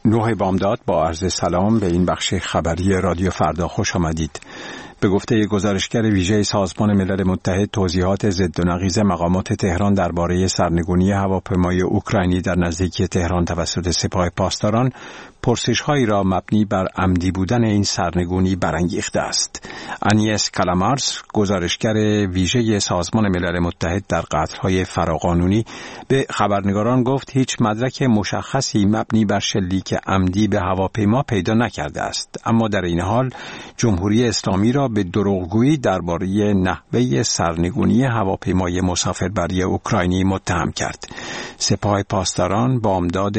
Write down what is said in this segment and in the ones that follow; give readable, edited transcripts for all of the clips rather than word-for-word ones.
نوح بامداد با عرض سلام به این بخش خبری رادیو فردا خوش آمدید. به گفته گزارشگر ویژه سازمان ملل متحد، توضیحات ضد و نقیض مقامات تهران درباره سرنگونی هواپیمای اوکراینی در نزدیکی تهران توسط سپاه پاسداران پرسش‌هایی را مبنی بر عمدی بودن این سرنگونی برانگیخته است. انیس کلامارس، گزارشگر ویژه سازمان ملل متحد در قتل‌های فراقانونی، به خبرنگاران گفت هیچ مدرک مشخصی مبنی بر شلیک عمدی به هواپیما پیدا نکرده است، اما در این حال جمهوری اسلامی را به دروغگویی درباره نحوه سرنگونی هواپیمای مسافربری اوکراینی متهم کرد. سپاه پاسداران بامداد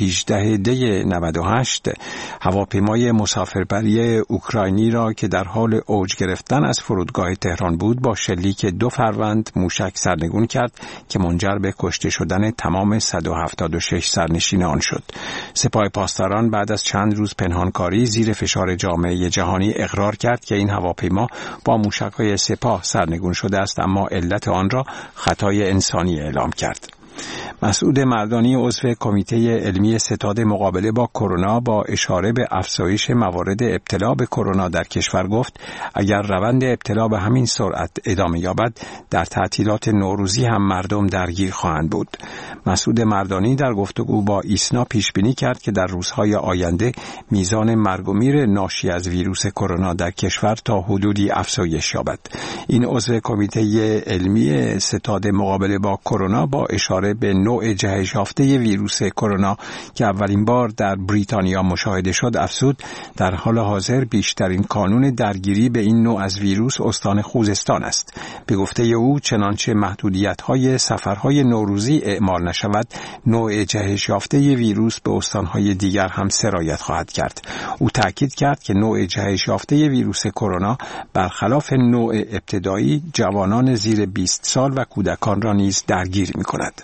18 دی 98 هواپیمای مسافربری اوکراینی را که در حال اوج گرفتن از فرودگاه تهران بود با شلیک 2 فروند موشک سرنگون کرد که منجر به کشته شدن تمام 176 سرنشین آن شد. سپاه پاسداران بعد از چند روز پنهانکاری زیر فشار جامعه جهانی اقرار کرد که این هواپیما با موشک‌های سپاه سرنگون شده است، اما علت آن را خطای انسانی اعلام کرد. مسعود مردانی، عضو کمیته علمی ستاد مقابله با کرونا، با اشاره به افزایش موارد ابتلا به کرونا در کشور گفت اگر روند ابتلا به همین سرعت ادامه یابد در تعطیلات نوروزی هم مردم درگیر خواهند بود. مسعود مردانی در گفتگو با ایسنا پیش بینی کرد که در روزهای آینده میزان مرگ و میر ناشی از ویروس کرونا در کشور تا حدودی افزایش یابد. این عضو کمیته علمی ستاد مقابله با کرونا با اشاره به نوع جهش یافته ویروس کرونا که اولین بار در بریتانیا مشاهده شد افزود در حال حاضر بیشترین کانون درگیری به این نوع از ویروس استان خوزستان است. به گفته او چنانچه محدودیت‌های سفرهای نوروزی اعمال نشود، نوع جهش یافته ویروس به استان‌های دیگر هم سرایت خواهد کرد. او تاکید کرد که نوع جهش یافته ویروس کرونا برخلاف نوع ابتدایی جوانان زیر 20 سال و کودکان را نیز درگیر می‌کند.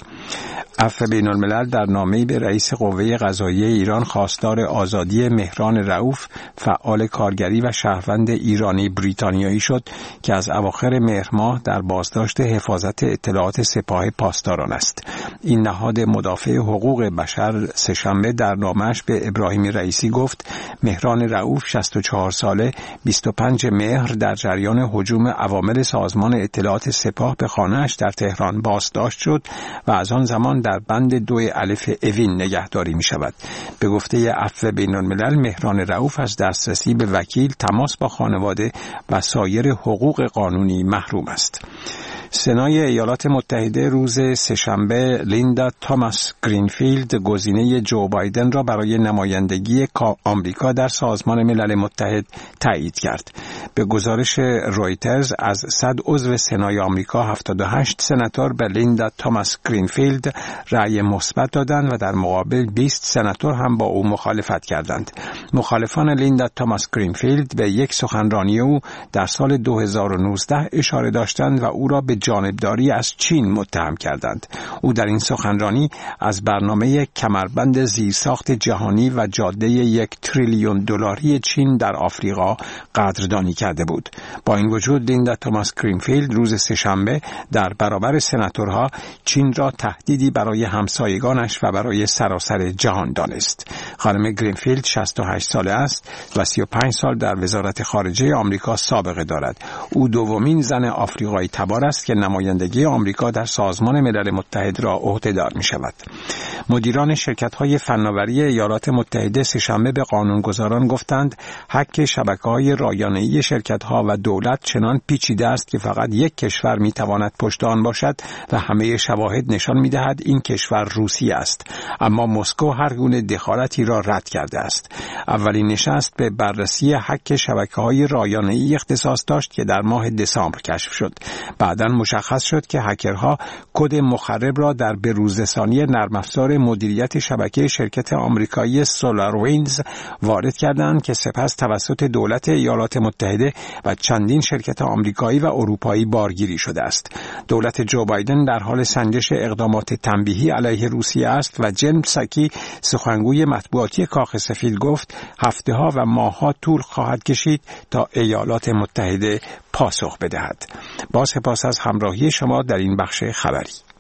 عفو بین‌الملل در نامه‌ای به رئیس قوه قضاییه ایران خواستار آزادی مهران رؤوف، فعال کارگری و شهروند ایرانی بریتانیایی شد که از اواخر مهر ماه در بازداشت حفاظت اطلاعات سپاه پاسداران است. این نهاد مدافع حقوق بشر سه‌شنبه در نامه‌اش به ابراهیم رئیسی گفت مهران رؤوف 64 ساله 25 مهر در جریان هجوم عوامل سازمان اطلاعات سپاه به خانه‌اش در تهران بازداشت شد و از آن زمان در بند 2 الف اوین نگهداری می شود. به گفته عفو بین‌الملل مهران رؤوف از دسترسی به وکیل، تماس با خانواده و سایر حقوق قانونی محروم است. سنای ایالات متحده روز سه‌شنبه لیندا توماس گرینفیلد، گزینه جو بایدن را برای نمایندگی آمریکا در سازمان ملل متحد تایید کرد. به گزارش رویترز از 100 عضو سنای آمریکا 78 سناتور به لیندا توماس گرینفیلد رأی مثبت دادند و در مقابل 20 سناتور هم با او مخالفت کردند. مخالفان لیندا توماس گرینفیلد به یک سخنرانی او در سال 2019 اشاره داشتند و او را به جانبداری از چین متهم کردند. او در این سخنرانی از برنامه کمربند زیرساخت جهانی و جاده 1 تریلیون دلاری چین در آفریقا قدردانی کرده بود. با این وجود لیندا توماس گرینفیلد روز سه‌شنبه در برابر سناتورها چین را تهدیدی برای همسایگانش و برای سراسر جهان دانست. خانم گرینفیلد 68 ساله است و 35 سال در وزارت خارجه آمریکا سابقه دارد. او دومین زن آفریقایی تبار است که نمایندگی آمریکا در سازمان ملل متحد را عهده‌دار می شود. مدیران شرکت‌های فناوری ایالات متحده سه‌شنبه به قانونگذاران گفتند هک شبکه‌های رایانه‌ای شرکت‌ها و دولت چنان پیچیده است که فقط یک کشور می‌تواند پشت آن باشد و همه شواهد نشان می‌دهد این کشور روسیه است، اما مسکو هر گونه دخالتی را رد کرده است. اولین نشست به بررسی هک شبکه‌های رایانه‌ای اختصاص داشت که در ماه دسامبر کشف شد. بعداً مشخص شد که هکرها کد مخرب را در بروزرسانی نرم افزار مدیریت شبکه شرکت آمریکایی سولاروینز وارد کردند که سپس توسط دولت ایالات متحده و چندین شرکت آمریکایی و اروپایی بارگیری شده است. دولت جو بایدن در حال سنجش اقدامات تنبیهی علیه روسیه است و جن پساکی، سخنگوی مطبوعاتی کاخ سفید، گفت هفته‌ها و ماه‌ها طول خواهد کشید تا ایالات متحده پاسخ بدهد. با سپاس از همراهی شما در این بخش خبری.